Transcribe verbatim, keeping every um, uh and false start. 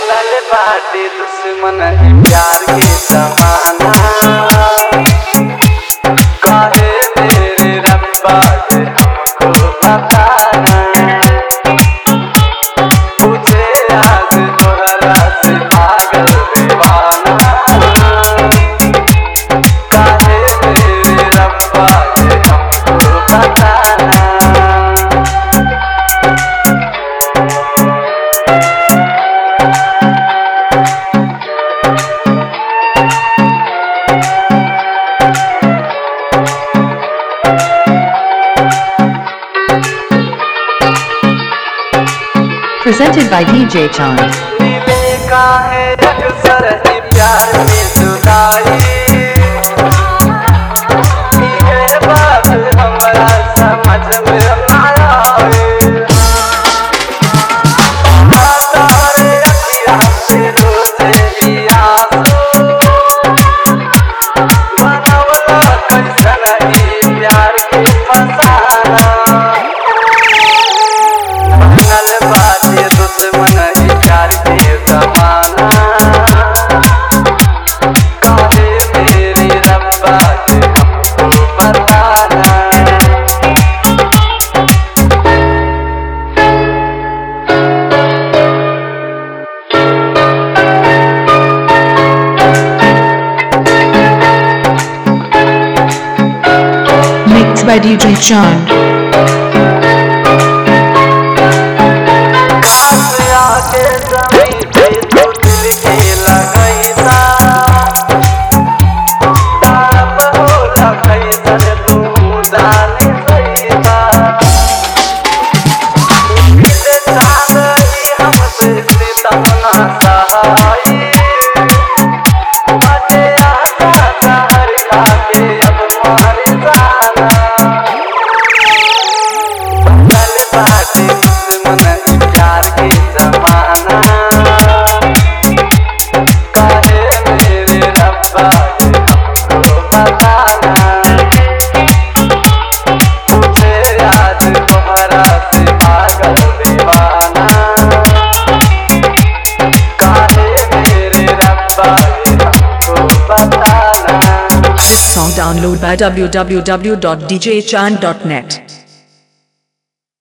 बाटे दुश्मन ही प्यार के जमाना काहे मेरे रब्बा के हमको बताना पूछे आज तोहरा से पागल दीवाना काहे मेरे रब्बा के हमको बताना Presented by D J Chand. मिले का है अक्सर ही प्यार में जुदाई ये बात हमारा समझ में ना आए तारे अखियाँ से रोते ही आंसू बनवला कैसन ही प्यार के फसाना बनल बाटे दुश्मन ही प्यार के जमाना काहे मेरे रब्बा के हमको बताना Mixed by D J Chand. आके जमी पे तो दिल के लगैसा ताप होला कैसन तू जाने सैसा मिले चाहई हमसे सितम ना सहाई बटे आशा जहर खाके अब मर जाना बनल बाटे दुश्मन ही प्यार के जमाना काहे मेरे रब्बा के हमको बताना पूछे आज तोहरा से पागल दीवाना काहे मेरे रब्बा के हमको बताना This song download by w w w dot d j chand dot net.